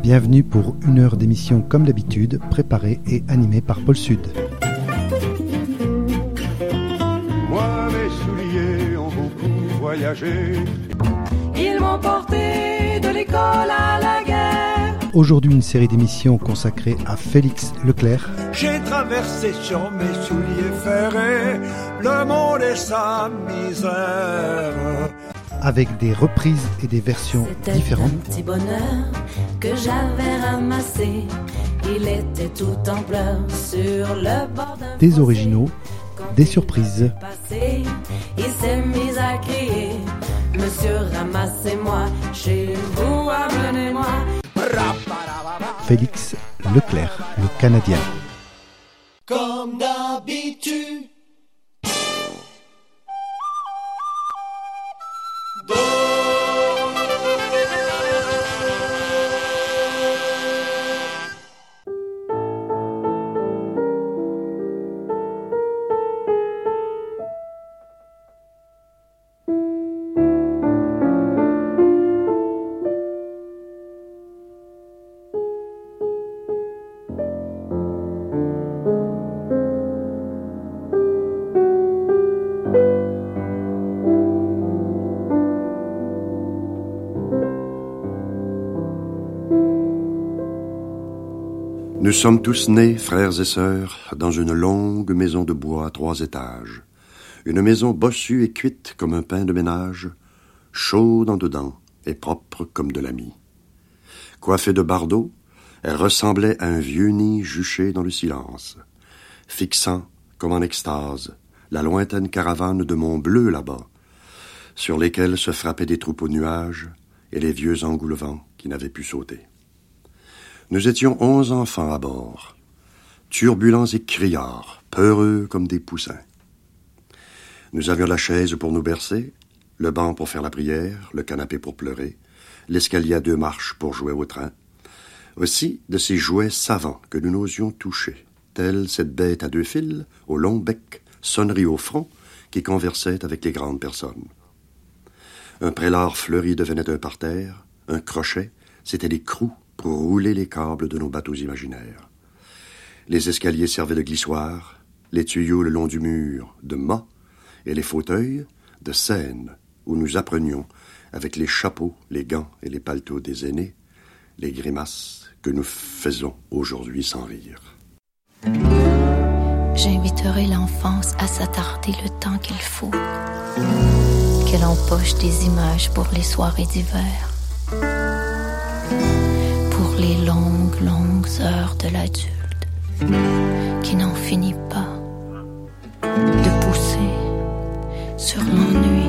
Bienvenue pour une heure d'émission comme d'habitude, préparée et animée par Paul Sud. Moi, mes souliers ont beaucoup voyagé. Ils m'ont porté de l'école à la guerre. Aujourd'hui, une série d'émissions consacrée à Félix Leclerc. J'ai traversé sur mes souliers ferrés le monde et sa misère. Avec des reprises et des versions différentes. C'était un petit bonheur que j'avais ramassé. Il était tout en pleurs sur le bord d'un des fossé. originaux, des surprises. Passé, il s'est mis à crier: Monsieur, ramassez-moi, chez vous, amenez-moi. Félix Leclerc, le Canadien. Comme d'habitude. Nous sommes tous nés, frères et sœurs, dans une longue maison de bois à 3 étages. Une maison bossue et cuite comme un pain de ménage, chaude en dedans et propre comme de la mie. Coiffée de bardeaux, elle ressemblait à un vieux nid juché dans le silence, fixant, comme en extase, la lointaine caravane de monts bleus là-bas, sur lesquels se frappaient des troupeaux de nuages et les vieux engoulevents qui n'avaient pu sauter. Nous étions 11 enfants à bord, turbulents et criards, peureux comme des poussins. Nous avions la chaise pour nous bercer, le banc pour faire la prière, le canapé pour pleurer, l'escalier à 2 marches pour jouer au train. Aussi de ces jouets savants que nous n'osions toucher, telle cette bête à 2 fils, au long bec, sonnerie au front, qui conversait avec les grandes personnes. Un prélard fleuri devenait un parterre, un crochet, c'étaient les crous pour rouler les câbles de nos bateaux imaginaires. Les escaliers servaient de glissoires, les tuyaux le long du mur de mâts, et les fauteuils de scènes où nous apprenions, avec les chapeaux, les gants et les paletots des aînés, les grimaces que nous faisons aujourd'hui sans rire. J'inviterai l'enfance à s'attarder le temps qu'il faut, qu'elle empoche des images pour les soirées d'hiver, pour les longues heures de l'adulte qui n'en finit pas de pousser sur l'ennui.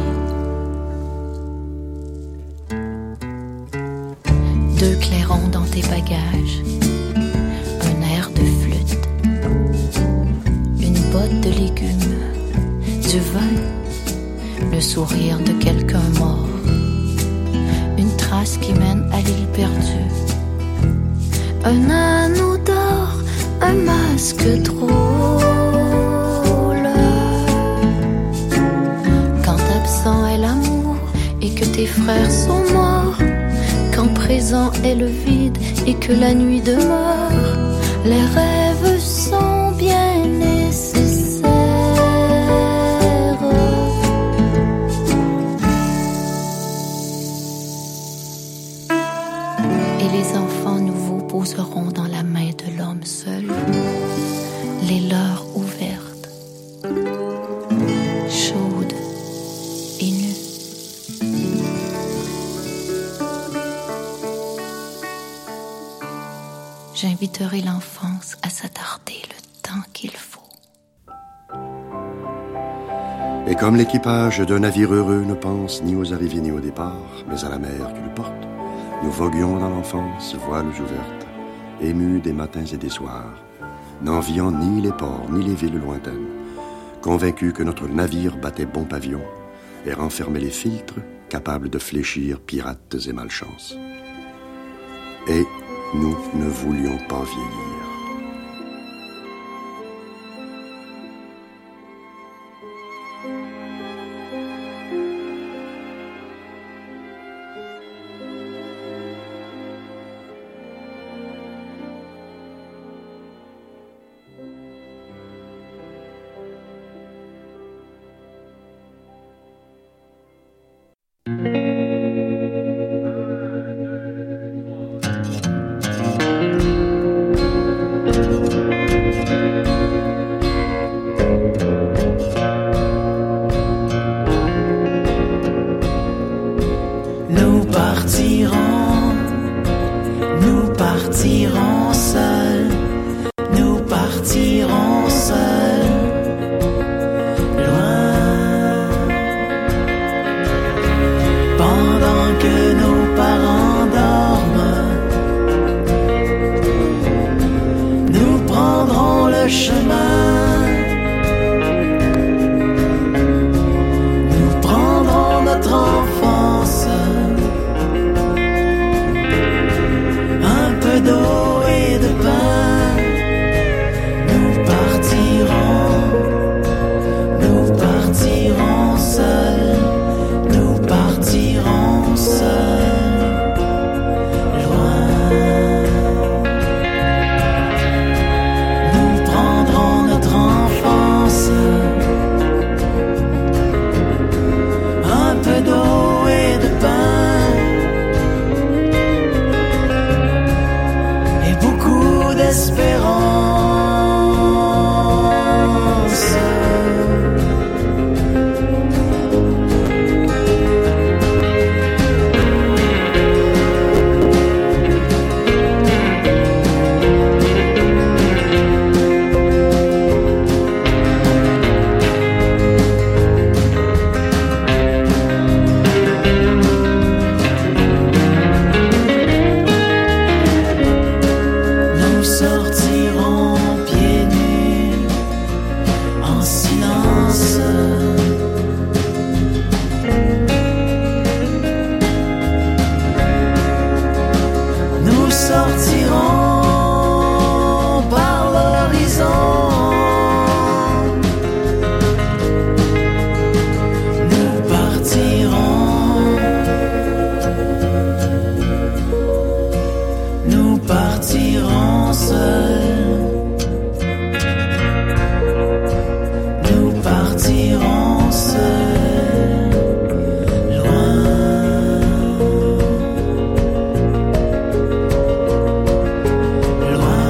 2 clairons dans tes bagages, un air de flûte, une botte de légumes, du vin, le sourire de quelqu'un mort, une trace qui mène à l'île perdue, un anneau d'or, un masque drôle. Quand absent est l'amour et que tes frères sont morts, quand présent est le vide et que la nuit demeure, les rêves sont bien nécessaires. Et les enfants nouveaux poseront dans la main de l'homme seul, les leurs ouvertes, chaudes et nues. J'inviterai l'enfance à s'attarder le temps qu'il faut. Et comme l'équipage d'un navire heureux ne pense ni aux arrivées ni au départ, mais à la mer qui le porte, nous voguions dans l'enfance, voiles ouvertes, émus des matins et des soirs, n'enviant ni les ports ni les villes lointaines, convaincus que notre navire battait bon pavillon et renfermait les filtres capables de fléchir pirates et malchances. Et nous ne voulions pas vieillir. partirons seuls, nous partirons seuls, loin. Pendant que nos parents dorment, nous prendrons le chemin. Nous prendrons notre enfance, un peu d'eau et de pain. Nous partirons seuls, nous partirons seuls, loin. Nous prendrons notre enfance, un peu d'eau et de pain, et beaucoup d'espérance. Nous sortirons pieds nus en silence. Nous sortirons par l'horizon. Nous partirons seuls. Nous partirons seuls, loin. Loin.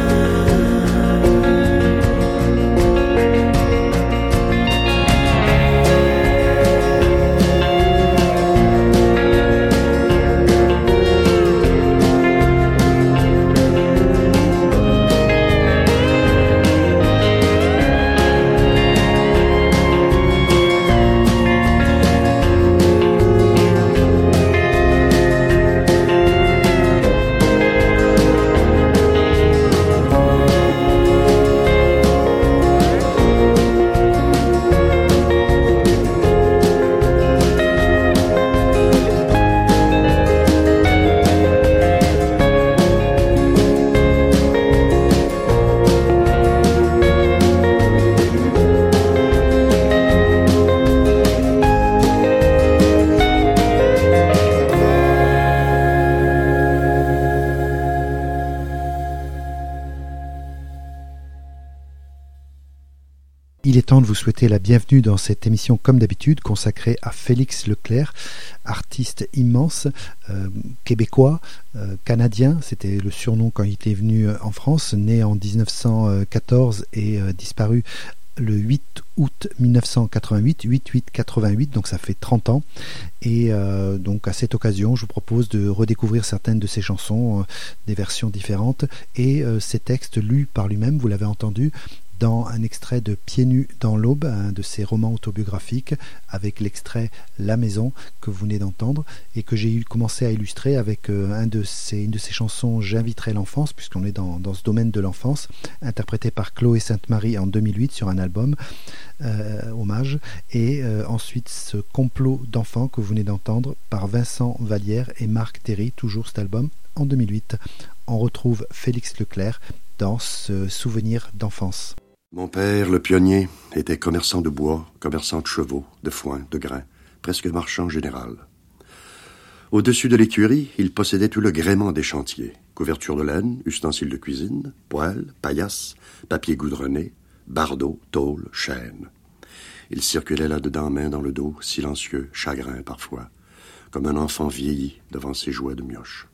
Il est temps de vous souhaiter la bienvenue dans cette émission comme d'habitude consacrée à Félix Leclerc, artiste immense, québécois, canadien, c'était le surnom quand il était venu en France, né en 1914 et disparu le 8 août 1988, 8-8-88, donc ça fait 30 ans. Et donc à cette occasion, je vous propose de redécouvrir certaines de ses chansons, des versions différentes, et ces textes lus par lui-même, vous l'avez entendu, dans un extrait de Pieds nus dans l'aube, un de ses romans autobiographiques, avec l'extrait La Maison que vous venez d'entendre et que j'ai commencé à illustrer avec une de ses chansons J'inviterai l'enfance, puisqu'on est dans ce domaine de l'enfance, interprété par Chloé Sainte-Marie en 2008 sur un album hommage, et ensuite ce Complot d'enfants que vous venez d'entendre par Vincent Vallière et Marc Terry, toujours cet album en 2008. On retrouve Félix Leclerc dans ce souvenir d'enfance. Mon père, le pionnier, était commerçant de bois, commerçant de chevaux, de foin, de grains, presque marchand général. Au-dessus de l'écurie, il possédait tout le gréement des chantiers. Couverture de laine, ustensiles de cuisine, poêles, paillasses, papier goudronné, bardeaux, tôle, chaînes. Il circulait là-dedans, main dans le dos, silencieux, chagrin parfois, comme un enfant vieilli devant ses jouets de mioche.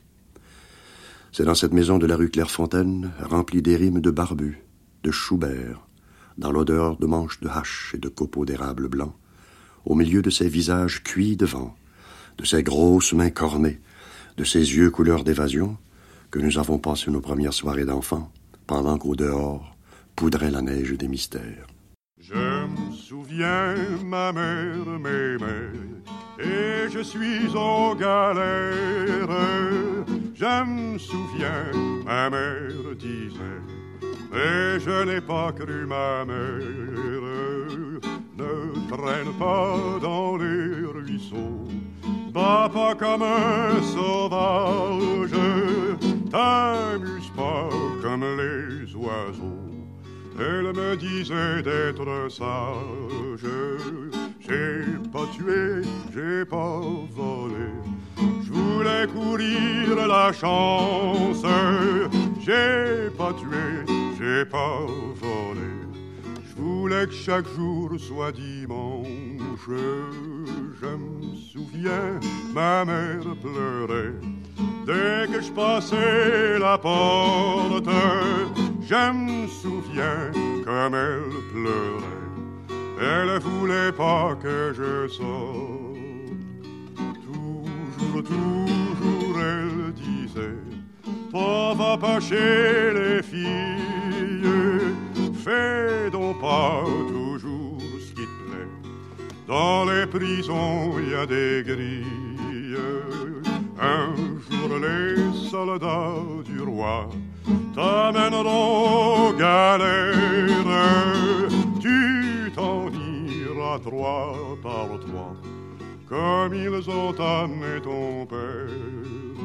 C'est dans cette maison de la rue Clairefontaine, remplie des rimes de Barbu, de Schubert, dans l'odeur de manches de hache et de copeaux d'érable blanc, au milieu de ces visages cuits de vent, de ses grosses mains cornées, de ses yeux couleur d'évasion, que nous avons passé nos premières soirées d'enfants, pendant qu'au dehors poudrait la neige des mystères. Je me souviens, ma mère m'aimait, et je suis aux galères. Je me souviens, ma mère disait, et je n'ai pas cru ma mère. Ne traîne pas dans les ruisseaux, bats pas comme un sauvage, t'amuse pas comme les oiseaux. Elle me disait d'être sage. J'ai pas tué, j'ai pas volé, je voulais courir la chance. J'ai pas tué, j'ai pas volé, je voulais que chaque jour soit dimanche. Je me souviens, ma mère pleurait dès que je passais la porte. Je me souviens comme elle pleurait, elle voulait pas que je sorte. Toujours, toujours elle disait, t'en vas pas chez les filles, fais donc pas toujours ce qui te plaît. Dans les prisons y a des grilles. Un jour les soldats du roi t'amèneront aux galères. Tu t'en iras 3 par 3, comme ils ont amené ton père.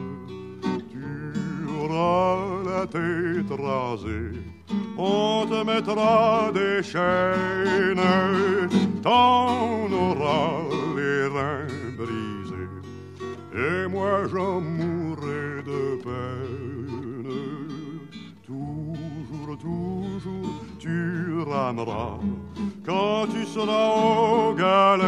Tu auras la tête rasée, on te mettra des chaînes, t'en auras les reins brisés, et moi j'en mourrai de peine. Toujours, toujours tu rameras quand tu seras aux galères.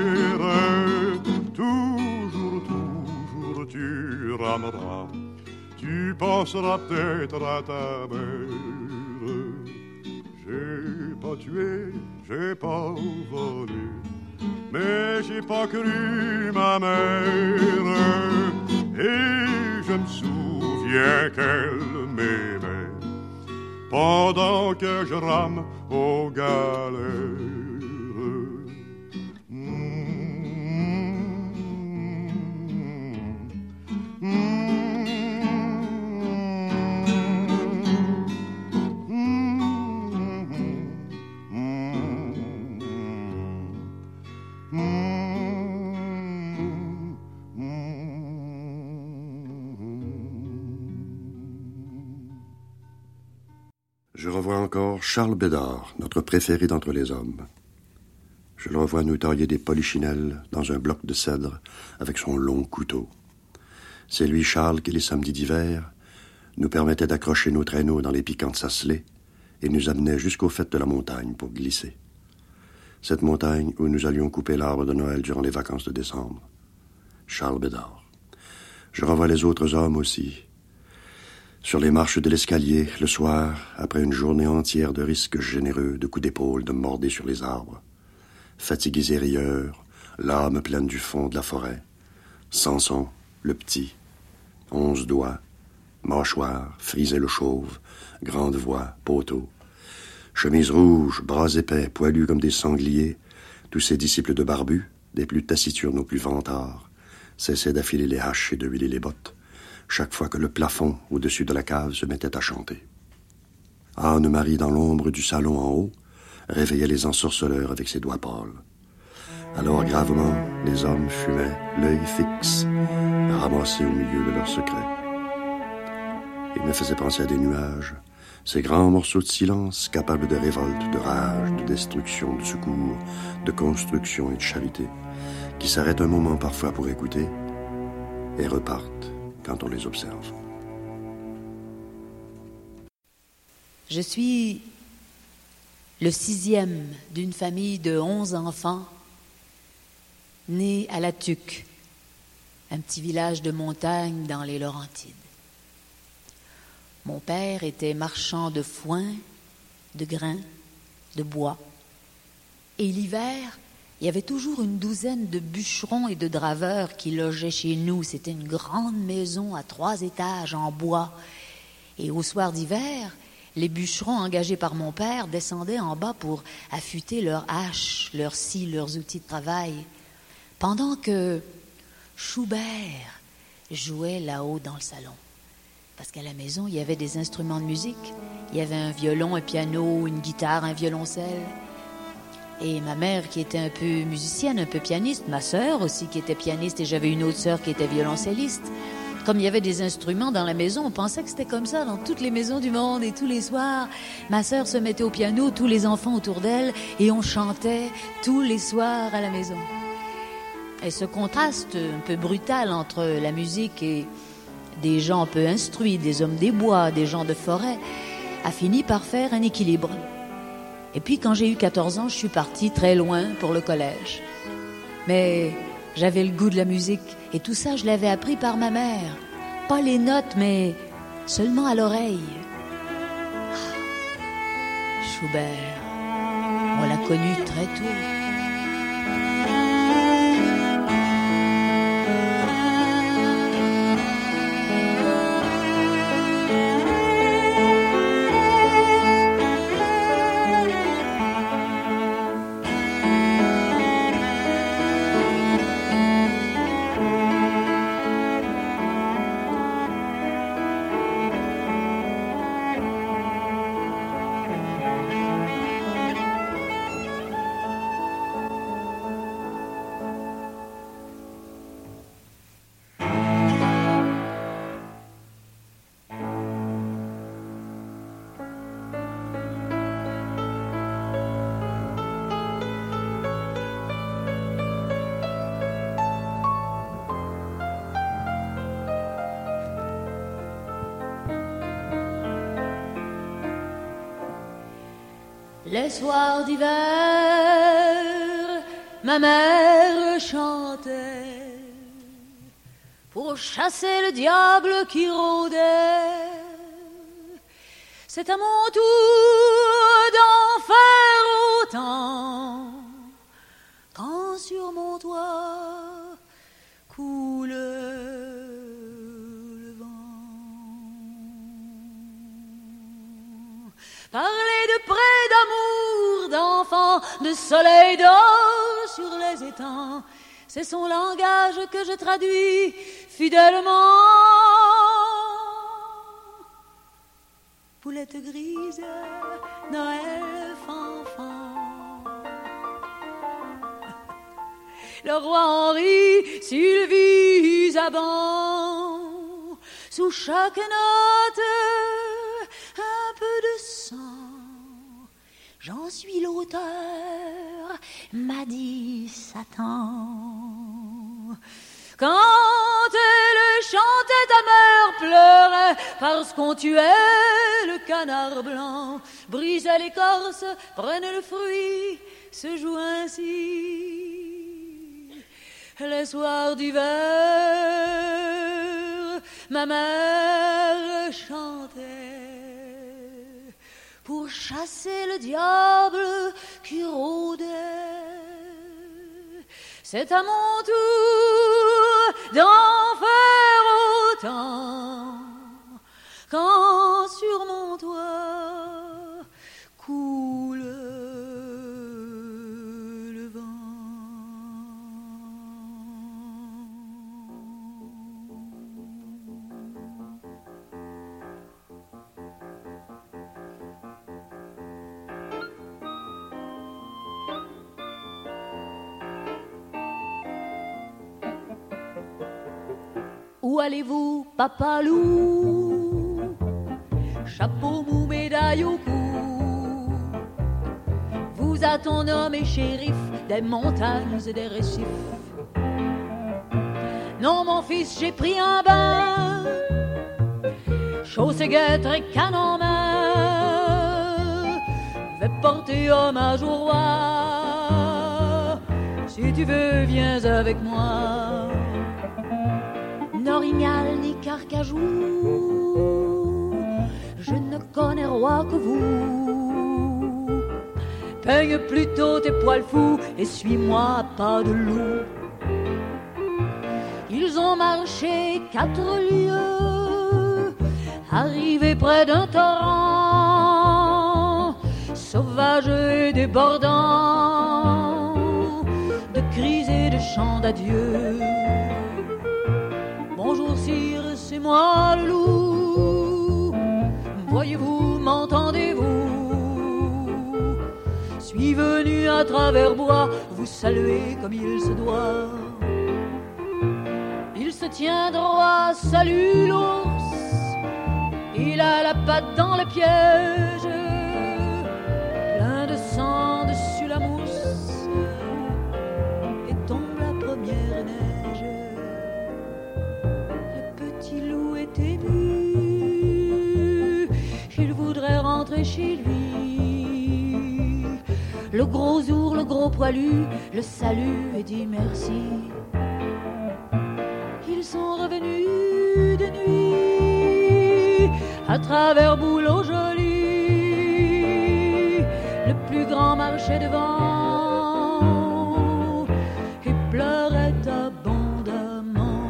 Toujours, toujours tu rameras, tu penseras peut-être à ta mère. J'ai pas tué, j'ai pas volé, mais j'ai pas cru ma mère. Et je me souviens qu'elle m'aimait pendant que je rame aux galères. Je revois encore Charles Bédard, notre préféré d'entre les hommes. Je le revois nous tailler des polichinelles dans un bloc de cèdre avec son long couteau. C'est lui, Charles, qui les samedis d'hiver nous permettait d'accrocher nos traîneaux dans les piquants de Sacelay et nous amenait jusqu'au faîte de la montagne pour glisser. Cette montagne où nous allions couper l'arbre de Noël durant les vacances de décembre. Charles Bédard. Je revois les autres hommes aussi. Sur les marches de l'escalier, le soir, après une journée entière de risques généreux, de coups d'épaule, de mordés sur les arbres. Fatigués et rieurs, l'âme pleine du fond de la forêt. Samson, le petit, 11 doigts, mâchoire, frisait le chauve, grande voix, poteau. Chemise rouge, bras épais, poilus comme des sangliers, tous ces disciples de barbus, des plus taciturnes aux plus vantards, cessaient d'affiler les haches et de huiler les bottes, chaque fois que le plafond au-dessus de la cave se mettait à chanter. Anne-Marie, dans l'ombre du salon en haut, réveillait les ensorceleurs avec ses doigts pâles. Alors, gravement, les hommes fumaient, l'œil fixe, ramassés au milieu de leurs secrets. Ils me faisaient penser à des nuages, ces grands morceaux de silence capables de révolte, de rage, de destruction, de secours, de construction et de charité, qui s'arrêtent un moment parfois pour écouter et repartent quand on les observe. Je suis le 6e d'une famille de 11 enfants, nés à La Tuque, un petit village de montagne dans les Laurentides. Mon père était marchand de foin, de grains, de bois. Et l'hiver, il y avait toujours une douzaine de bûcherons et de draveurs qui logeaient chez nous. C'était une grande maison à 3 étages en bois. Et au soir d'hiver, les bûcherons engagés par mon père descendaient en bas pour affûter leurs haches, leurs scies, leurs outils de travail. Pendant que Schubert jouait là-haut dans le salon. Parce qu'à la maison, il y avait des instruments de musique. Il y avait un violon, un piano, une guitare, un violoncelle. Et ma mère qui était un peu musicienne, un peu pianiste, ma sœur aussi qui était pianiste, et j'avais une autre sœur qui était violoncelliste. Comme il y avait des instruments dans la maison, on pensait que c'était comme ça dans toutes les maisons du monde. Et tous les soirs, ma sœur se mettait au piano, tous les enfants autour d'elle, et on chantait tous les soirs à la maison. Et ce contraste un peu brutal entre la musique et des gens un peu instruits, des hommes des bois, des gens de forêt, a fini par faire un équilibre. Et puis quand j'ai eu 14 ans, je suis partie très loin pour le collège. Mais j'avais le goût de la musique et tout ça, je l'avais appris par ma mère. Pas les notes, mais seulement à l'oreille. Schubert, on l'a connu très tôt. Les soirs d'hiver, ma mère chantait pour chasser le diable qui rôdait. C'est à mon tour d'en faire autant quand sur mon toit coule le vent. Parler de près d'amour, d'enfant, de soleil d'or sur les étangs, c'est son langage que je traduis fidèlement. Poulette grise, Noël fanfan. Le roi Henri, Sylvie, Isaban, sous chaque note, un peu de sang. J'en suis l'auteur, m'a dit Satan. Quand elle chantait, ta mère pleurait parce qu'on tuait le canard blanc, brisait l'écorce, prenait le fruit, se joue ainsi. Les soirs d'hiver, ma mère chantait pour chasser le diable qui rôdait. C'est à mon tour d'en faire autant quand sur mon toit coule le vent. Où allez-vous, papa loup? Chapeau mou, médaille au cou. Vous a ton homme et shérif des montagnes et des récifs. Non, mon fils, j'ai pris un bain, chausse et guêtre et canne en main. Vais porter hommage au roi. Si tu veux, viens avec moi. N'Orignal ni Carcajou, je ne connais roi que vous. Peigne plutôt tes poils fous et suis-moi à pas de loup. Ils ont marché 4 lieues, arrivés près d'un torrent, sauvage et débordant, de cris et de chants d'adieu. Bonjour sire, c'est moi le loup. Voyez-vous, m'entendez-vous? Suis venu à travers bois vous saluer comme il se doit. Il se tient droit, salut l'ours. Il a la patte dans le piège, plein de sang dessus la mousse, et tombe la première neige. Le petit loup est ému, il voudrait rentrer chez lui. Le gros ours, le gros poilu, le salue et dit merci. Ils sont revenus de nuit à travers Bouleau Joli. Le plus grand marchait devant et pleurait abondamment.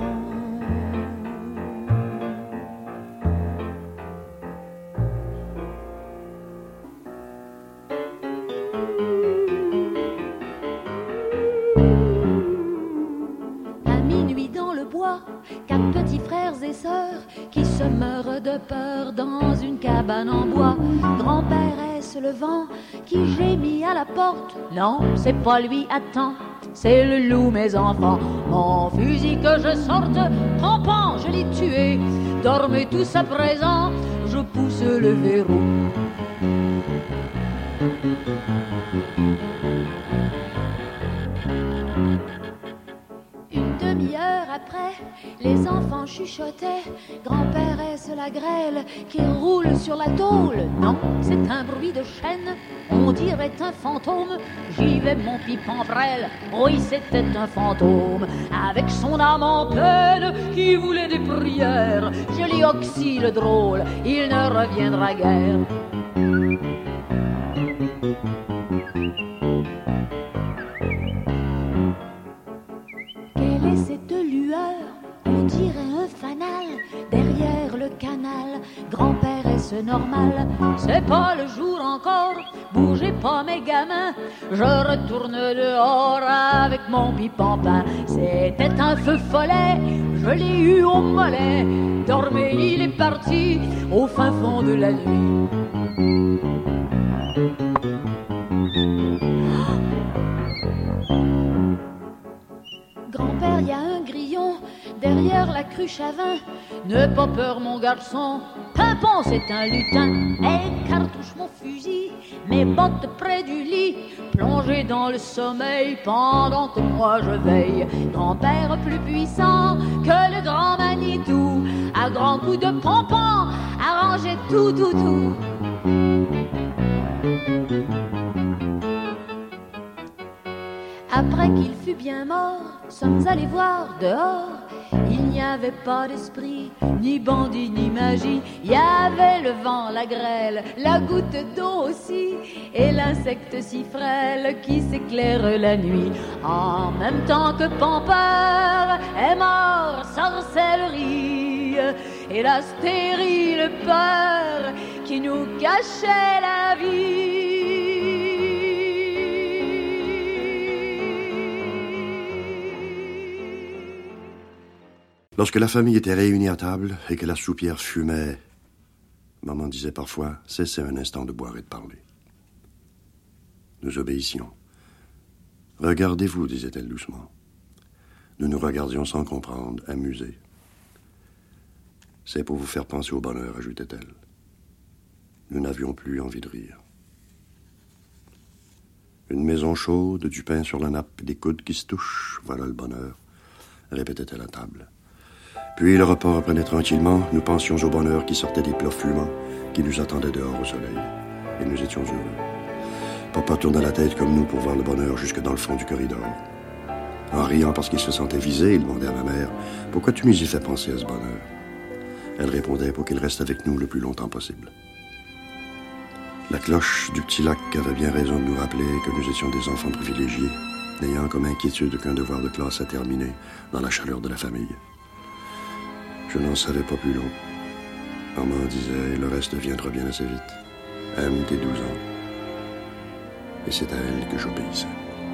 Quatre petits frères et sœurs qui se meurent de peur dans une cabane en bois. Grand-père est-ce le vent qui gémit à la porte? Non, c'est pas lui, attends, c'est le loup, mes enfants. Mon fusil que je sorte, Pompon, je l'ai tué. Dormez tous à présent, je pousse le verrou. Une demi-heure après, les enfants chuchotaient. Grand-père, est-ce la grêle qui roule sur la tôle? Non, c'est un bruit de chaîne, on dirait un fantôme. J'y vais mon pipe en frêle, oui c'était un fantôme. Avec son âme en peine qui voulait des prières, je l'ai oxy le drôle, il ne reviendra guère. Quelle est cette lueur? On dirait un fanal derrière le canal. Grand-père, est-ce normal? C'est pas le jour encore, bougez pas mes gamins. Je retourne dehors avec mon pipampin. C'était un feu follet, je l'ai eu au mollet. Dormez, il est parti au fin fond de la nuit. Grand-père, y a un grillon derrière la cruche à vin. N'aie pas peur mon garçon, Pimpon c'est un lutin. Et cartouche mon fusil, mes bottes près du lit, plongé dans le sommeil pendant que moi je veille. Grand-père plus puissant que le grand Manitou, à grands coups de pompon, arrangeait tout. Après qu'il fut bien mort, sommes allés voir dehors. Il n'y avait pas d'esprit, ni bandit, ni magie. Il y avait le vent, la grêle, la goutte d'eau aussi, et l'insecte si frêle qui s'éclaire la nuit. En même temps que Pampeur est mort, sorcellerie, et la stérile peur qui nous cachait la vie. Lorsque la famille était réunie à table et que la soupière fumait, maman disait parfois « Cessez un instant de boire et de parler ». Nous obéissions. « Regardez-vous », disait-elle doucement. Nous nous regardions sans comprendre, amusés. « C'est pour vous faire penser au bonheur », ajoutait-elle. Nous n'avions plus envie de rire. Une maison chaude, du pain sur la nappe, des coudes qui se touchent, voilà le bonheur, répétait-elle à table. Puis le repas reprenait tranquillement, nous pensions au bonheur qui sortait des plats fumants, qui nous attendaient dehors au soleil. Et nous étions heureux. Papa tournait la tête comme nous pour voir le bonheur jusque dans le fond du corridor. En riant parce qu'il se sentait visé, il demandait à ma mère « Pourquoi tu nous y fais penser à ce bonheur ?» Elle répondait « Pour qu'il reste avec nous le plus longtemps possible. » La cloche du petit lac avait bien raison de nous rappeler que nous étions des enfants privilégiés, n'ayant comme inquiétude qu'un devoir de classe à terminer dans la chaleur de la famille. Je n'en savais pas plus long. Maman disait, le reste viendra bien assez vite. Aime tes 12 ans. Et c'est à elle que j'obéissais.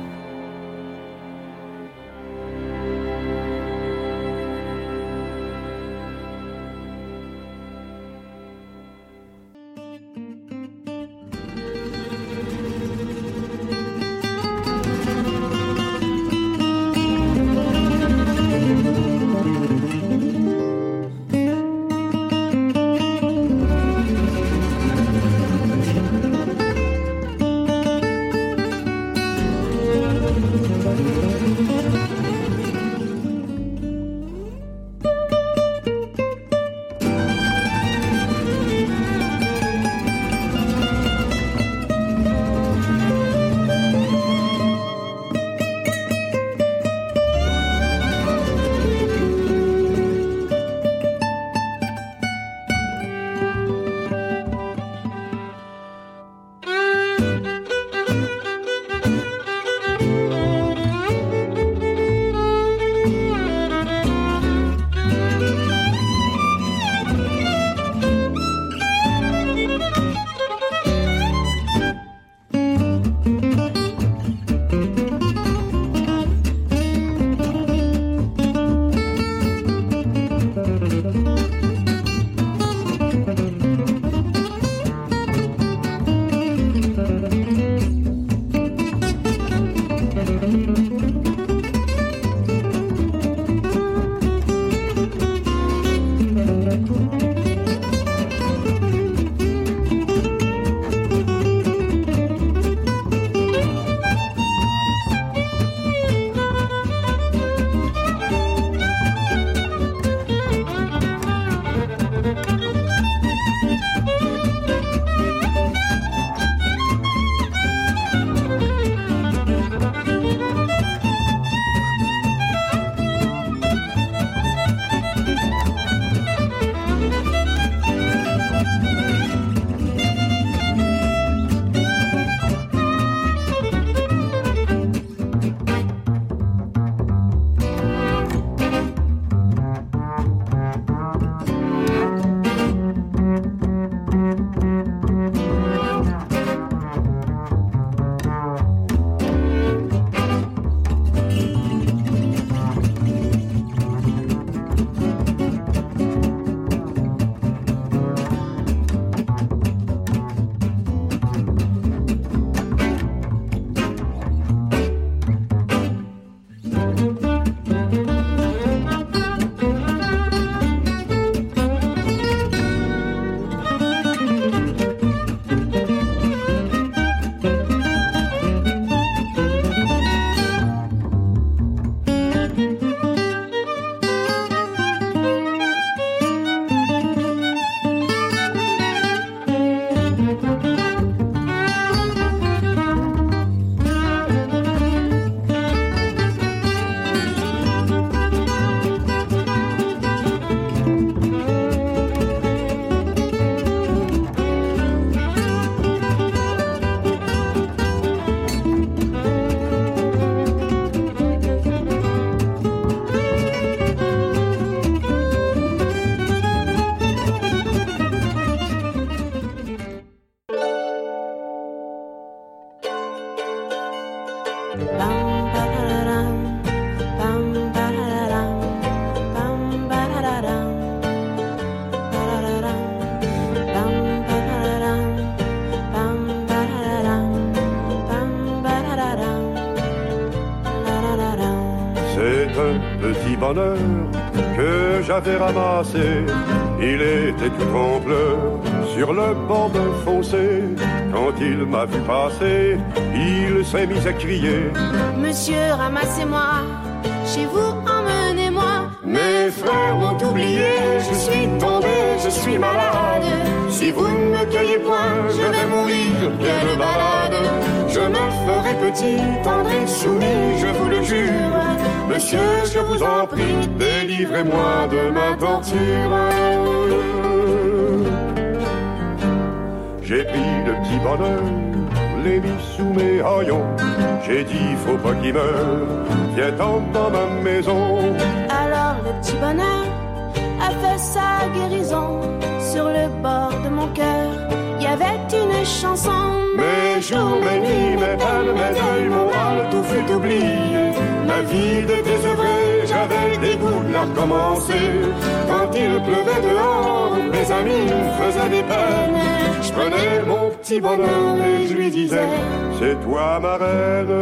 Petit bonheur que j'avais ramassé, il était tout en pleurs sur le bord d'un fossé. Quand il m'a vu passer, il s'est mis à crier: Monsieur, ramassez-moi, chez vous, emmenez-moi. Mes frères m'ont oublié, je suis tombé, je suis malade. Si vous ne me cueillez point, je vais mourir bien de balade. Je me ferai petit, tendre et soumis, je vous le jure. Monsieur, je vous en prie, délivrez-moi de ma torture. J'ai pris le petit bonheur, l'ai mis sous mes haillons. J'ai dit faut pas qu'il meure, viens-t'en dans ma maison. Alors le petit bonheur a fait sa guérison. Sur le bord de mon cœur, il y avait une chanson. Mes jours, mes nuits, mes peines, mes deuils, mon mal, tout fut oublié. Ma vie de désœuvré, j'avais des goûts de la recommencer. Quand il pleuvait dehors, mes amis me faisaient des peines. Je prenais mon petit bonheur et je lui disais, c'est toi ma reine.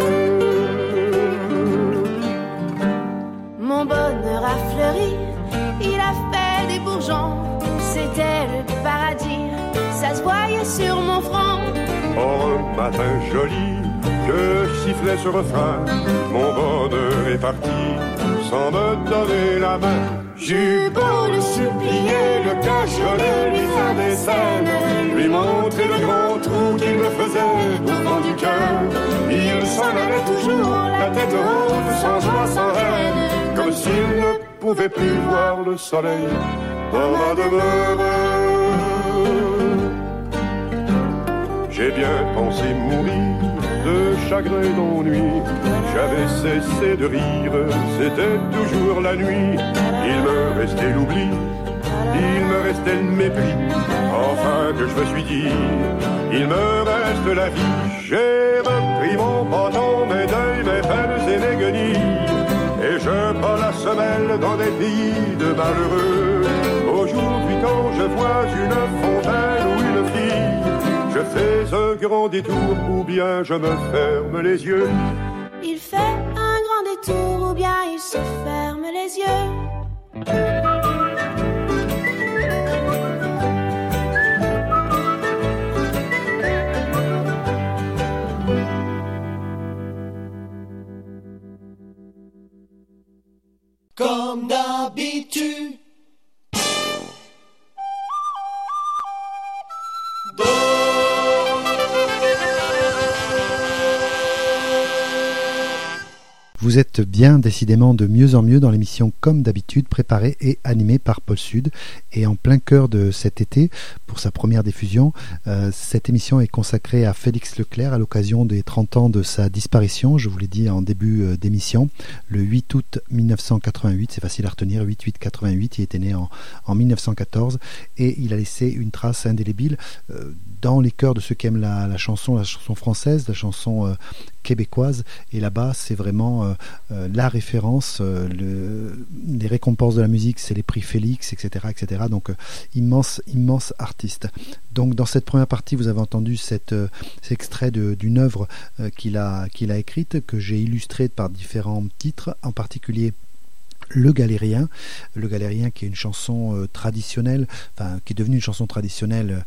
Mon bonheur a fleuri, il a fait des bourgeons. C'était le paradis, ça se voyait sur mon front. Oh, un matin joli, que je sifflais ce refrain, mon bonheur est parti, sans me donner la main. J'eus beau le supplier, le cajoler, lui faire des scènes, lui montrer le grand trou qu'il me faisait au fond du cœur. Il s'en allait toujours, la tête haute, sans joie, sans haine, comme s'il ne pouvait plus voir le soleil dans ma demeure. J'ai bien pensé mourir de chagrin et d'ennui. J'avais cessé de rire, c'était toujours la nuit. Il me restait l'oubli, il me restait le mépris. Enfin que je me suis dit, il me reste la vie. J'ai repris mon bâton, mes deuils, mes peines et mes guenilles, et je bats la semelle dans des pays de malheureux. Aujourd'hui quand je vois une fontaine ou une fille, je fais un grand détour ou bien je me ferme les yeux. Il fait un grand détour ou bien il se ferme les yeux. Comme d'habitude. Vous êtes bien décidément de mieux en mieux dans l'émission Comme d'habitude, préparée et animée par Paul Sud. Et en plein cœur de cet été, pour sa première diffusion, cette émission est consacrée à Félix Leclerc à l'occasion des 30 ans de sa disparition. Je vous l'ai dit en début d'émission, le 8 août 1988, c'est facile à retenir, 8-8-88, il était né en 1914 et il a laissé une trace indélébile dans les cœurs de ceux qui aiment la chanson française, la chanson québécoise, et là-bas c'est vraiment la référence, les récompenses de la musique, c'est les prix Félix, etc. Donc immense artiste. Donc dans cette première partie vous avez entendu cet extrait d'une œuvre qu'il a écrite, que j'ai illustrée par différents titres, en particulier Le Galérien qui est une chanson traditionnelle, qui est devenue une chanson traditionnelle,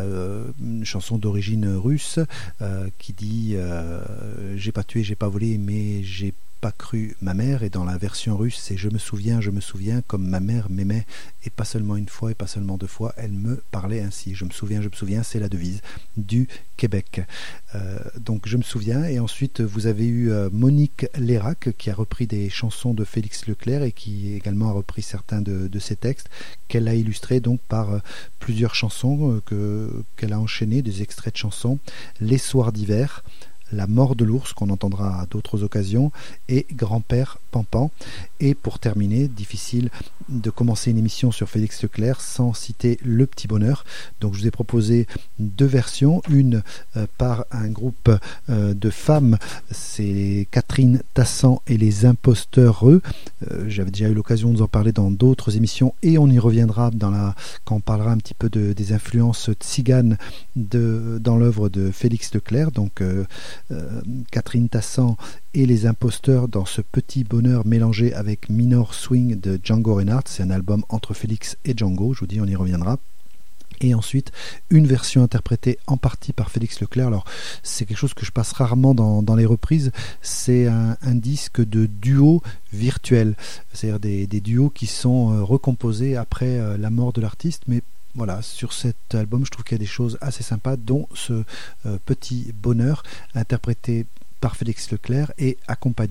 une chanson d'origine russe, qui dit j'ai pas tué, j'ai pas volé, mais j'ai pas cru ma mère, et dans la version russe c'est je me souviens comme ma mère m'aimait, et pas seulement une fois et pas seulement deux fois, elle me parlait ainsi. Je me souviens, c'est la devise du Québec. Donc je me souviens. Et ensuite vous avez eu Monique Lérac qui a repris des chansons de Félix Leclerc et qui également a repris certains de ses textes, qu'elle a illustrés donc par plusieurs chansons qu'elle a enchaînées, des extraits de chansons. Les soirs d'hiver, La mort de l'ours, qu'on entendra à d'autres occasions, et Grand-père Pampan. Et pour terminer, difficile de commencer une émission sur Félix Leclerc sans citer Le Petit Bonheur. Donc je vous ai proposé deux versions, une par un groupe de femmes, c'est Catherine Tassan et les Imposteureux. J'avais déjà eu l'occasion de vous en parler dans d'autres émissions, et on y reviendra quand on parlera un petit peu des influences tziganes dans l'œuvre de Félix Leclerc. Donc Catherine Tassan et les Imposteurs dans ce Petit Bonheur mélangé avec Minor Swing de Django Reinhardt. C'est un album entre Félix et Django, je vous dis, on y reviendra. Et ensuite une version interprétée en partie par Félix Leclerc. Alors c'est quelque chose que je passe rarement dans les reprises, c'est un disque de duo virtuel, c'est-à-dire des duos qui sont recomposés après la mort de l'artiste. Mais voilà, sur cet album je trouve qu'il y a des choses assez sympas, dont ce Petit Bonheur interprété par Félix Leclerc et accompagné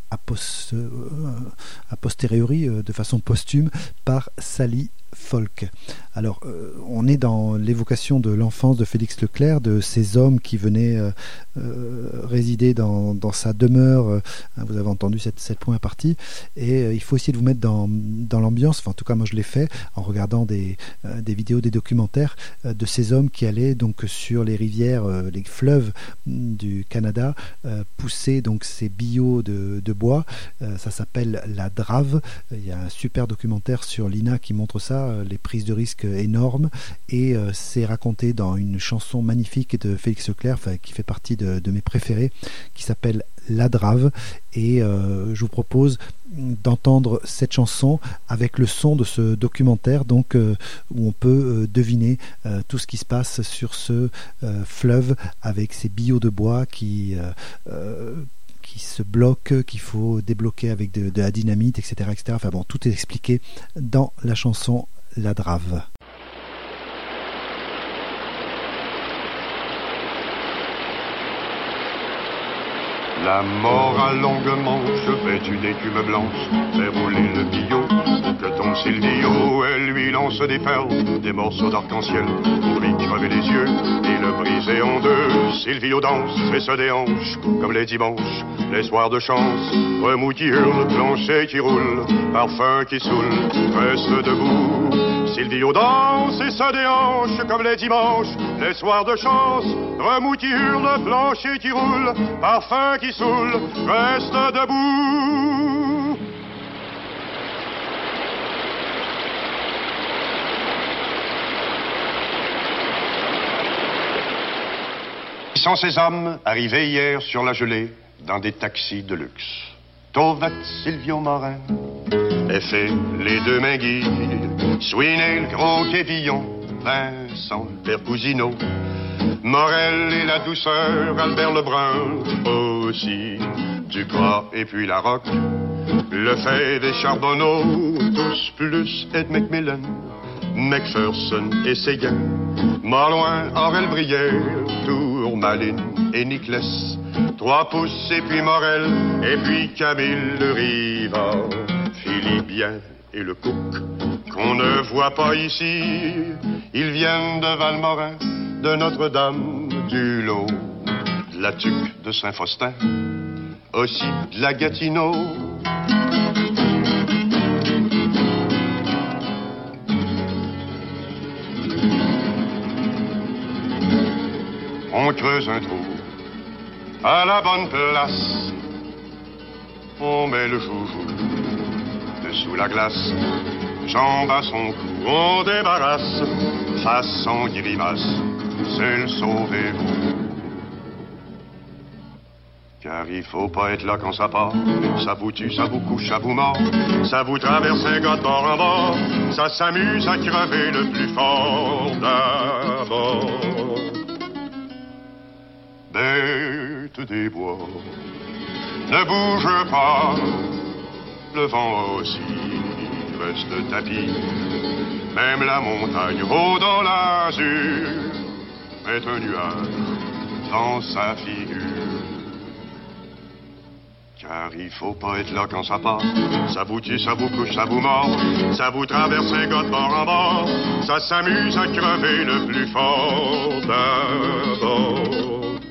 a posteriori, de façon posthume, par Sally Folk. Alors, on est dans l'évocation de l'enfance de Félix Leclerc, de ces hommes qui venaient résider dans sa demeure. Vous avez entendu cette première partie, et il faut essayer de vous mettre dans l'ambiance. Enfin, en tout cas, moi je l'ai fait en regardant des vidéos, des documentaires de ces hommes qui allaient donc sur les rivières, les fleuves du Canada, pousser donc ces billots de bois. Ça s'appelle la drave. Il y a un super documentaire sur l'INA qui montre ça, les prises de risques énormes, et c'est raconté dans une chanson magnifique de Félix Leclerc, qui fait partie de mes préférés, qui s'appelle La Drave, et je vous propose d'entendre cette chanson avec le son de ce documentaire, donc où on peut deviner tout ce qui se passe sur ce fleuve avec ces billots de bois qui se bloquent, qu'il faut débloquer avec de la dynamite, etc., etc. Enfin bon, tout est expliqué dans la chanson La Drave. La mort à longue manche, vêtue d'écume blanche, fait rouler le billot pour que tombe Silvio. Elle lui lance des perles, des morceaux d'arc-en-ciel pour lui crever les yeux et le briser en deux. Silvio danse et se déhanche comme les dimanches, les soirs de chance, remous qui hurle, plancher qui roule, parfum qui saoule, reste debout. Silvio danse et se déhanche comme les dimanches, les soirs de chance, remous qui hurle, plancher qui roule, parfum qui saoule, reste debout. Sans ces hommes arrivés hier sur la gelée dans des taxis de luxe, Tauvet Silvio Morin, Effet les deux mains guides, Sweeney le gros Kévillon, Vincent le père Cousineau, Morel et la douceur, Albert Lebrun aussi, Ducroix et puis la Roque, Lefebvre et Charbonneau, tous plus Ed McMillan, Macpherson et Séguin, Marloin, Aurel Brière, Tourmaline et Nicolas, Trois Pouces et puis Morel, et puis Camille le Rivard, Philippien et le Cook, qu'on ne voit pas ici, ils viennent de Valmorin, de Notre-Dame du Lot, de la Tuque de Saint-Faustin, aussi de la Gatineau. On creuse un trou à la bonne place, on met le joujou dessous la glace, jambe à son cou, on débarrasse, façon grimace, c'est le sauvez-vous. Car il faut pas être là quand ça part, ça vous tue, ça vous couche, ça vous mord, ça vous traverse un gars de bord en bord, ça s'amuse à crever le plus fort d'abord. Bête des bois, ne bouge pas, le vent aussi reste tapis, même la montagne haut dans l'azur est un nuage dans sa figure. Car il faut pas être là quand ça part, ça vous tue, ça vous couche, ça vous mord, ça vous traverse un gars de bord en bord, ça s'amuse à crever le plus fort d'abord.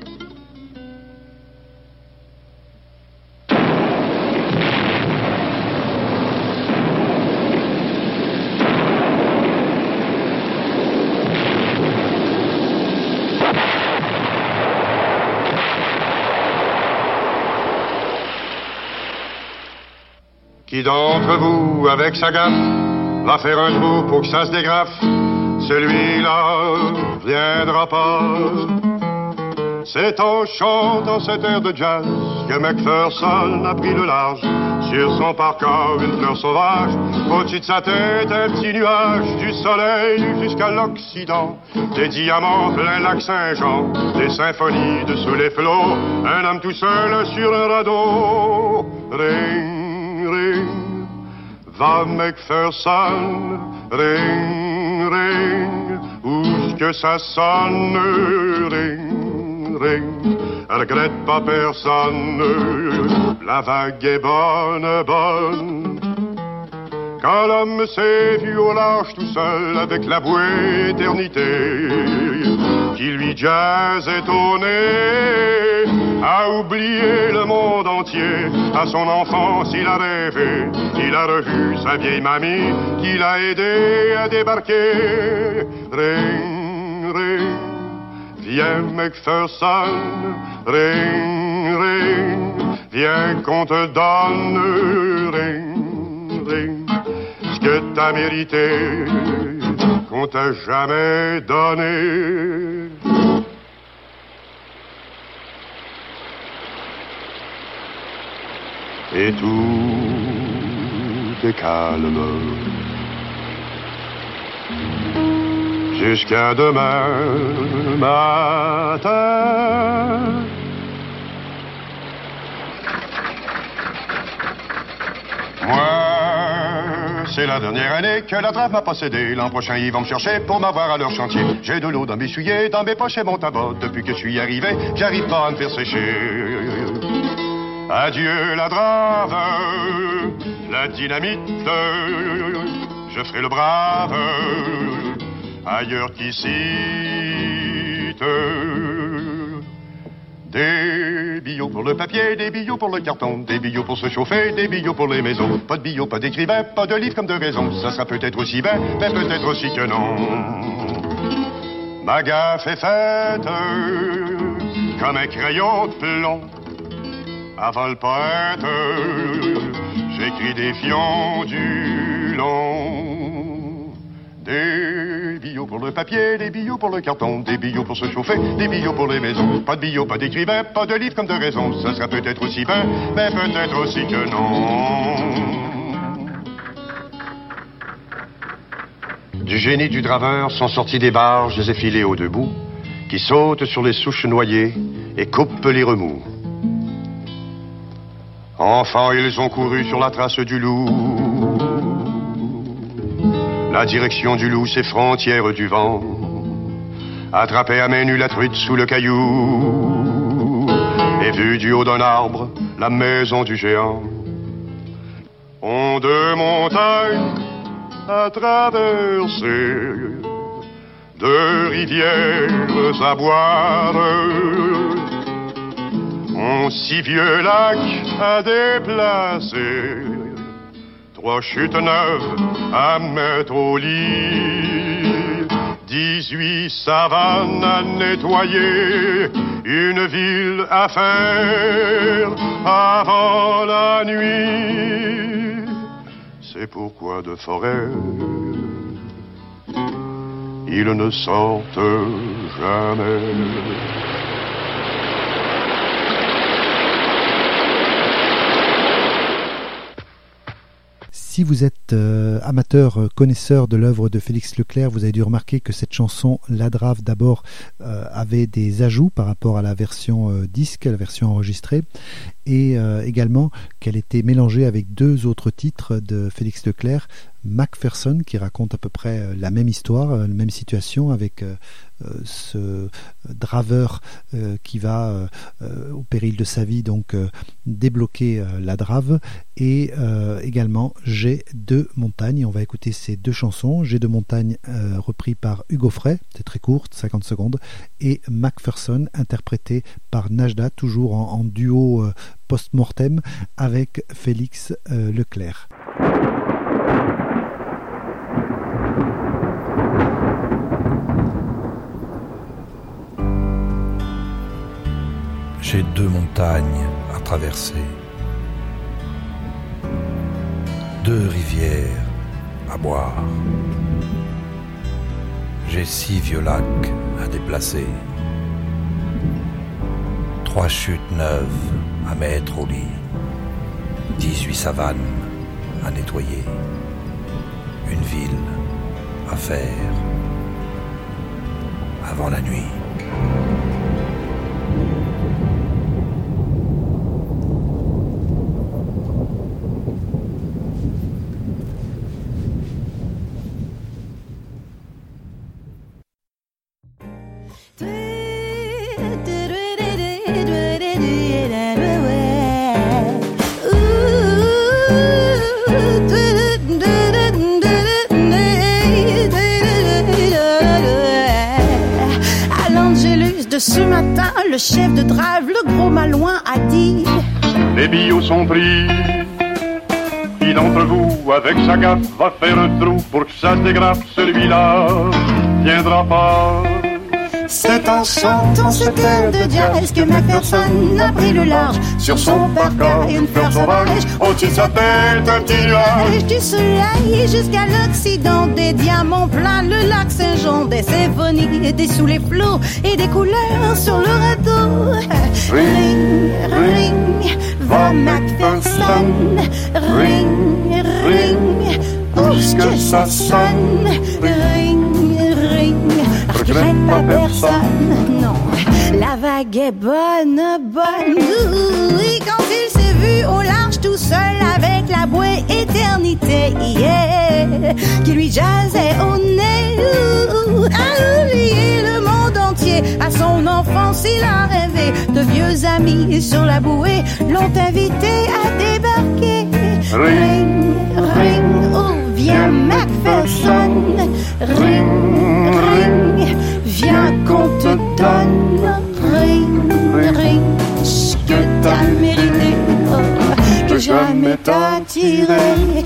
Qui d'entre vous, avec sa gaffe, va faire un trou pour que ça se dégrafe? Celui-là viendra pas. C'est en chantant cet air de jazz que Macpherson a pris le large. Sur son parcours, une fleur sauvage, au-dessus de sa tête, un petit nuage. Du soleil jusqu'à l'Occident, des diamants plein lac Saint-Jean, des symphonies de sous les flots, un homme tout seul sur un radeau. Ring, ring, va Macpherson, ring, ring, où est-ce que ça sonne, ring, ring, regrette pas personne, la vague est bonne, bonne. Quand l'homme s'est vu au large tout seul avec la bouée éternité, qui lui jazzait au nez, a oublié le monde entier. À son enfance il a rêvé, il a revu sa vieille mamie qui l'a aidé à débarquer. Ring, ring, viens McPherson, ring, ring, viens qu'on te donne, ring, ring, ce que t'as mérité, qu'on t'a jamais donné. Et tout est calme jusqu'à demain matin. Moi, c'est la dernière année que la trappe m'a possédé. L'an prochain, ils vont me chercher pour m'avoir à leur chantier. J'ai de l'eau dans mes souliers, dans mes poches et mon tabac. Depuis que je suis arrivé, j'arrive pas à me faire sécher. Adieu la drave, la dynamite, je ferai le brave, ailleurs qu'ici. Des billots pour le papier, des billots pour le carton, des billots pour se chauffer, des billots pour les maisons. Pas de billots, pas d'écrivain, pas de livre comme de raison. Ça sera peut-être aussi bien, mais peut-être aussi que non. Ma gaffe est faite comme un crayon de plomb. Avant le poète, j'écris des fions du long. Des billots pour le papier, des billots pour le carton, des billots pour se chauffer, des billots pour les maisons. Pas de billots, pas d'écrivain, pas de livre comme de raison. Ça sera peut-être aussi bien, mais peut-être aussi que non. Du génie du draveur sont sortis des barges, des effilés au debout, qui sautent sur les souches noyées et coupent les remous. Enfants, ils ont couru sur la trace du loup. La direction du loup, c'est frontières du vent. Attrapé à main nue la truite sous le caillou. Et vu du haut d'un arbre, la maison du géant. On de montagnes à traverser, de rivières à boire. On six vieux lacs à déplacer, 3 chutes neuves à mettre au lit, 18 savanes à nettoyer, une ville à faire avant la nuit. C'est pourquoi de forêt ils ne sortent jamais. Si vous êtes amateur, connaisseur de l'œuvre de Félix Leclerc, vous avez dû remarquer que cette chanson, La Drave d'abord, avait des ajouts par rapport à la version disque, la version enregistrée, et également qu'elle était mélangée avec 2 autres titres de Félix Leclerc, McPherson, qui raconte à peu près la même histoire, la même situation avec ce draveur qui va au péril de sa vie donc débloquer la drave, et également J'ai de montagne. On va écouter ces 2 chansons, J'ai de montagne repris par Hugo Frey, c'est très court, 50 secondes, et McPherson interprété par Najda, toujours en duo post-mortem avec Félix Leclerc. J'ai 2 montagnes à traverser, 2 rivières à boire. J'ai 6 vieux lacs à déplacer, 3 chutes neuves à mettre au lit, 18 savanes à nettoyer, une ville à faire avant la nuit. juste ce matin, le chef de drive, le gros malouin, a dit: les billots sont pris. Qui d'entre vous, avec sa gaffe, va faire un trou pour que ça se dégrafe? Celui-là viendra pas. C'est en chantant cette air de jazz que Macpherson a pris le large. Sur son parka, une fleur sauvage, au-dessus de sa tête, un petit nuage. Du soleil jusqu'à l'Occident, des diamants plein le lac Saint-Jean, des symphonies, des sous les flots et des couleurs sur le radeau. Ring, ring, va Macpherson. Ring, ring, où est-ce que ça sonne? Ring, ring, regrette pas personne, non. La vague est bonne, bonne. Et quand il s'est vu au large tout seul avec la bouée éternité, yeah, qui lui jazzait au nez, à oublier le monde entier. À son enfance, il a rêvé de vieux amis sur la bouée l'ont invité à débarquer. Ring, ring, oh, viens Macpherson. Ring, ring, viens qu'on te donne. Ring, ring, ce que t'as mérité, oh, que jamais t'as tiré.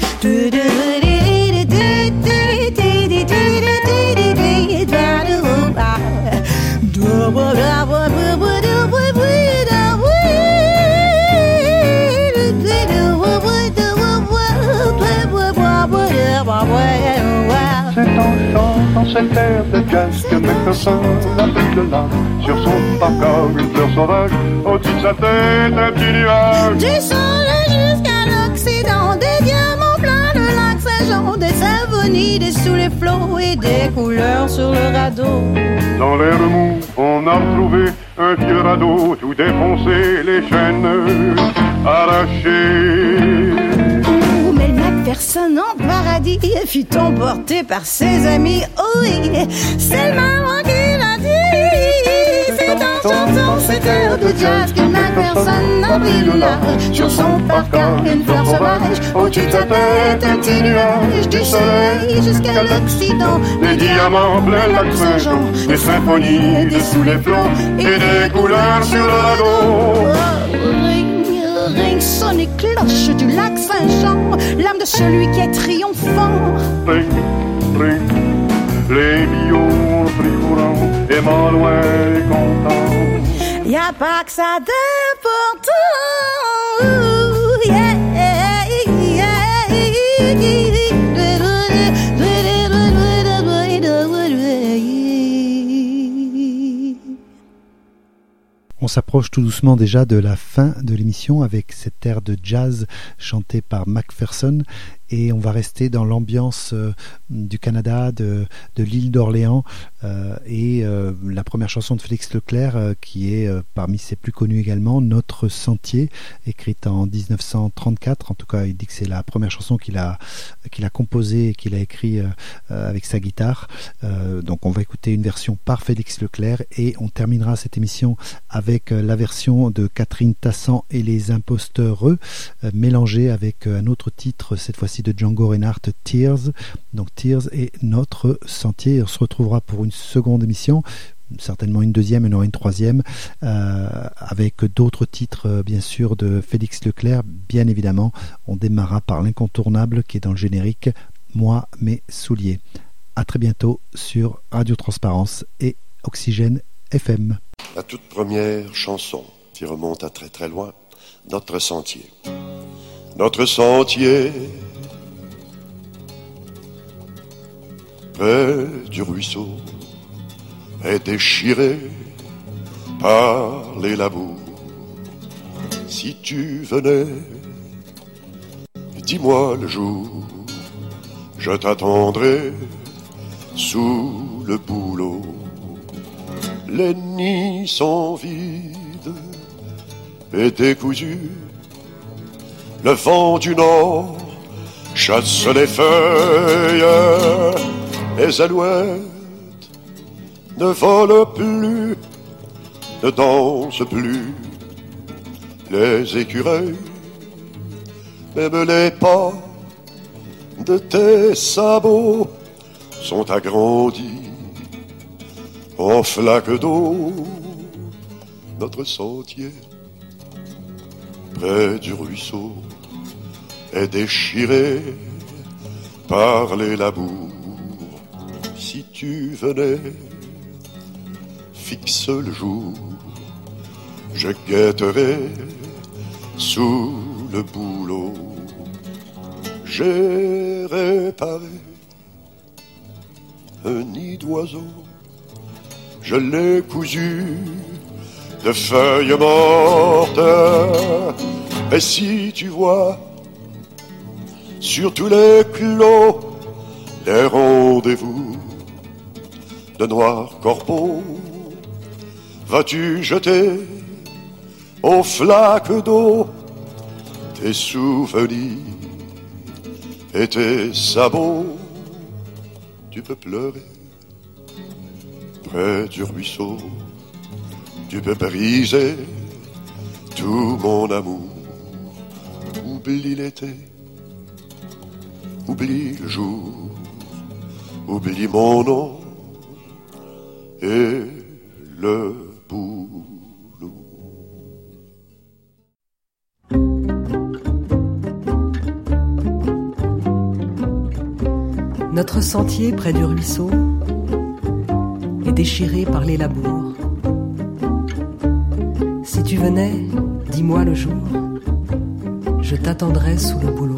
C'est en chantant cette air de jazz que Macpherson a pris le large. Sur son parka, une fleur sauvage, au-dessus de sa tête, un petit nuage. Du soleil jusqu'à l'Occident, des diamants plein le lac Saint-Jean, des symphonies, des sous les flots et des couleurs sur le radeau. Dans l'air mou, on a retrouvé un vieux radeau, tout défoncé, les chaînes arrachées. Mais le Macpherson en paradis fut emporté par ses amis. Oh oui, c'est le maman qui l'a dit. C'est en chantant cette air de jazz que Macpherson a pris le large. Sur son parka, une fleur sauvage, au-dessus de sa tête, un petit nuage. Du soleil jusqu'à l'Occident, des diamants plein le lac Saint-Jean, des symphonies, des sous les flots et des couleurs sur le radeau. Ring, sonne les cloches du lac Saint-Jean, l'âme de celui qui est triomphant. Ring, ring, les billots frigourants et Malouin est content. Y'a pas que ça d'important. Yeah, On s'approche tout doucement déjà de la fin de l'émission avec cette air de jazz chanté par Macpherson et on va rester dans l'ambiance du Canada, de l'île d'Orléans et la première chanson de Félix Leclerc qui est parmi ses plus connues également, Notre Sentier, écrite en 1934. En tout cas, il dit que c'est la première chanson qu'il a composée et qu'il a écrite avec sa guitare. Donc on va écouter une version par Félix Leclerc et on terminera cette émission avec la version de Catherine Tassan et les Imposteureux, mélangée avec un autre titre, cette fois-ci de Django Reinhardt, Tears. Donc Tears et Notre Sentier. On se retrouvera pour une seconde émission, certainement une deuxième, il y en aura une troisième, avec d'autres titres bien sûr de Félix Leclerc. Bien évidemment, on démarrera par l'incontournable qui est dans le générique, Moi, mes souliers. À très bientôt sur Radio Transparence et Oxygène FM. La toute première chanson qui remonte à très très loin, Notre Sentier. Notre sentier, près du ruisseau, est déchiré par les labours. Si tu venais, dis-moi le jour, je t'attendrai sous le bouleau. Les nids sont vides et décousus. Le vent du nord chasse les feuilles. Les alouettes ne volent plus, ne dansent plus. Les écureuils, même les pas de tes sabots sont agrandis en flaques d'eau Notre sentier, près du ruisseau, est déchiré par les labours. Si tu venais, fixe le jour, je guetterai sous le bouleau. J'ai réparé un nid d'oiseau, je l'ai cousu de feuilles mortes. Et si tu vois sur tous les clos les rendez-vous de noirs corbeaux, vas-tu jeter aux flaques d'eau tes souvenirs et tes sabots? Tu peux pleurer près du ruisseau, tu peux briser tout mon amour. Oublie l'été, oublie le jour, oublie mon nom et le boulot. Notre sentier près du ruisseau est déchiré par les labours. Si tu venais, dis-moi le jour, je t'attendrai sous le bouleau.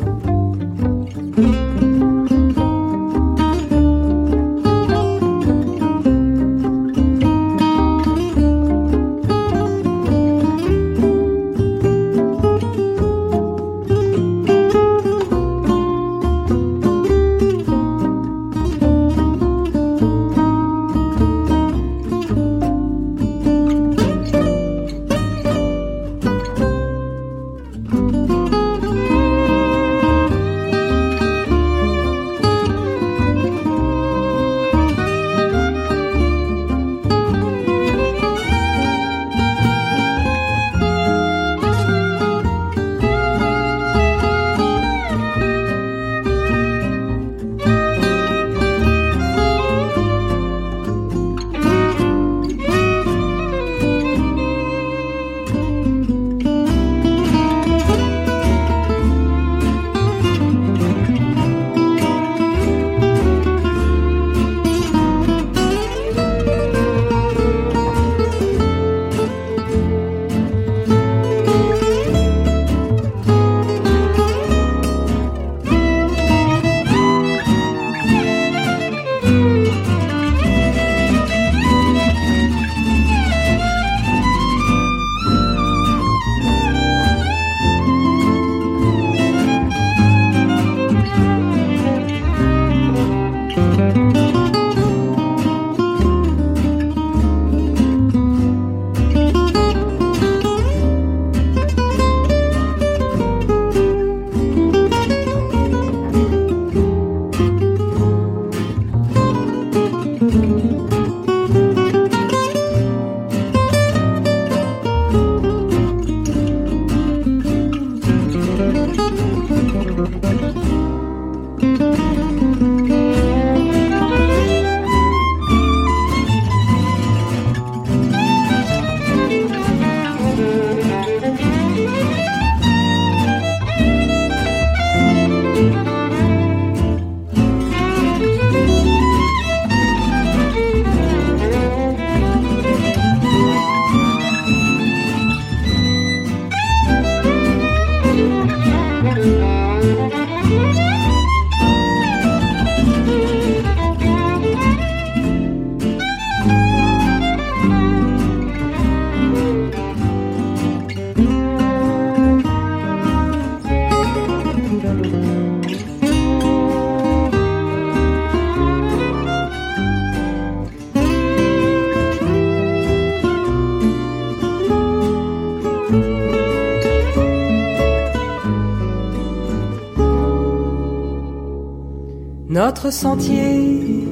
Notre sentier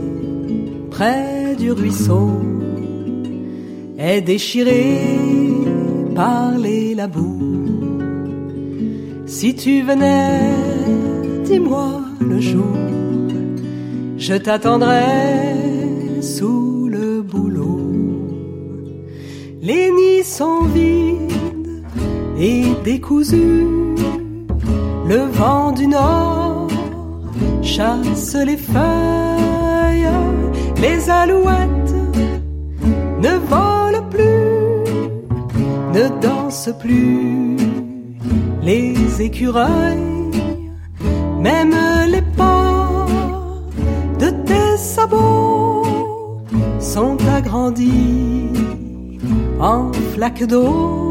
près du ruisseau est déchiré par les labours. Si tu venais, dis-moi le jour, je t'attendrai sous le bouleau. Les nids nuits sont vides et décousues. Le vent du nord chasse les feuilles, les alouettes ne volent plus, ne dansent plus, les écureuils, même les pas de tes sabots sont agrandis en flaques d'eau.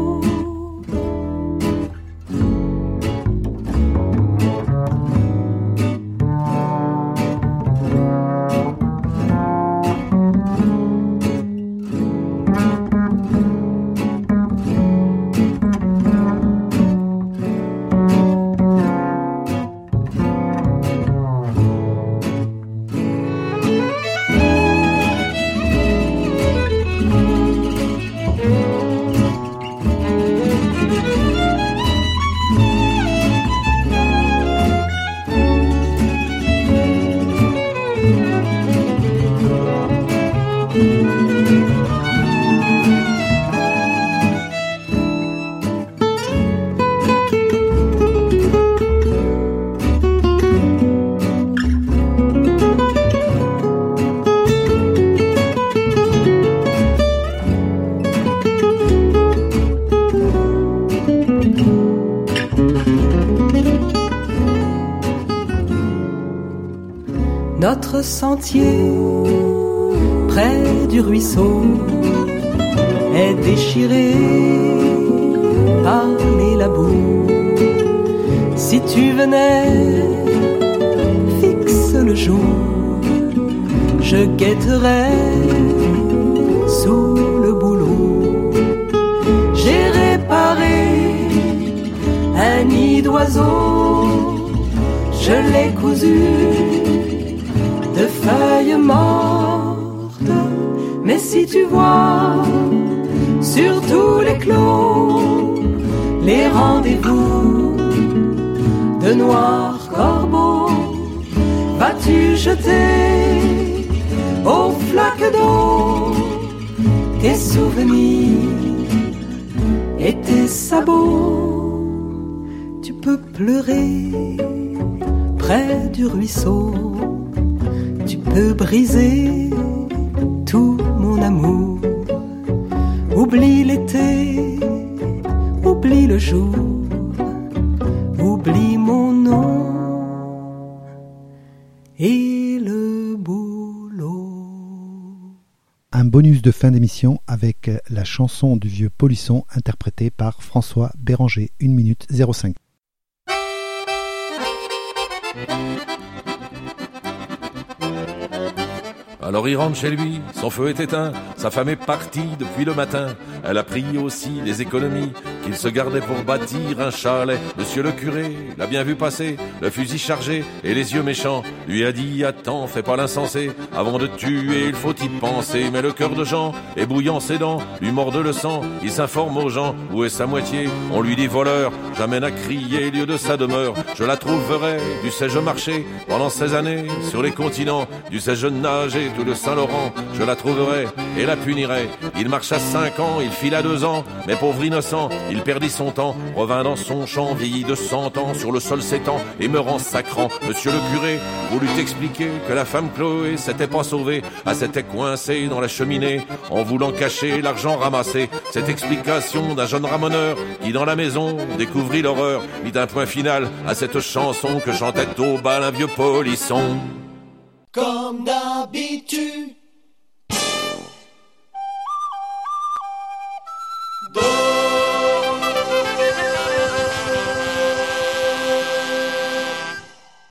Notre sentier près du ruisseau est déchiré par les labous. Si tu venais, fixe le jour, je guetterai sous le boulot. J'ai réparé un nid d'oiseau, je l'ai cousu de feuilles mortes. Mais si tu vois sur tous les clos les rendez-vous de noirs corbeaux, vas-tu jeter aux flaques d'eau tes souvenirs et tes sabots? Tu peux pleurer près du ruisseau, tu peux briser tout mon amour. Oublie l'été, oublie le jour, oublie mon nom et le boulot. Un bonus de fin d'émission avec la chanson du vieux polisson interprétée par François Béranger, 1 minute 05. Alors il rentre chez lui, son feu est éteint, sa femme est partie depuis le matin. Elle a pris aussi des économies qu'il se gardait pour bâtir un chalet. Monsieur le curé l'a bien vu passer, le fusil chargé et les yeux méchants. Lui a dit attends, fais pas l'insensé, avant de tuer il faut y penser. Mais le cœur de Jean est bouillant, ses dents lui mordent le sang. Il s'informe aux gens où est sa moitié. On lui dit voleur, j'amène à crier lieu de sa demeure. Je la trouverai, dussé-je marcher pendant 16 années sur les continents, dussé-je nager tout le Saint-Laurent, je la trouverai et la punirai. Il marcha 5 ans, il fila 2 ans, mais pauvre innocent, il perdit son temps, revint dans son champ, vieilli de 100 ans, sur le sol s'étend et meurant sacrant. Monsieur le curé voulut expliquer que la femme Chloé s'était pas sauvée, s'était coincée dans la cheminée, en voulant cacher l'argent ramassé. Cette explication d'un jeune ramoneur qui dans la maison découvrit l'horreur, mit un point final à cette chanson que chantait au bal un vieux polisson. Comme d'habitude.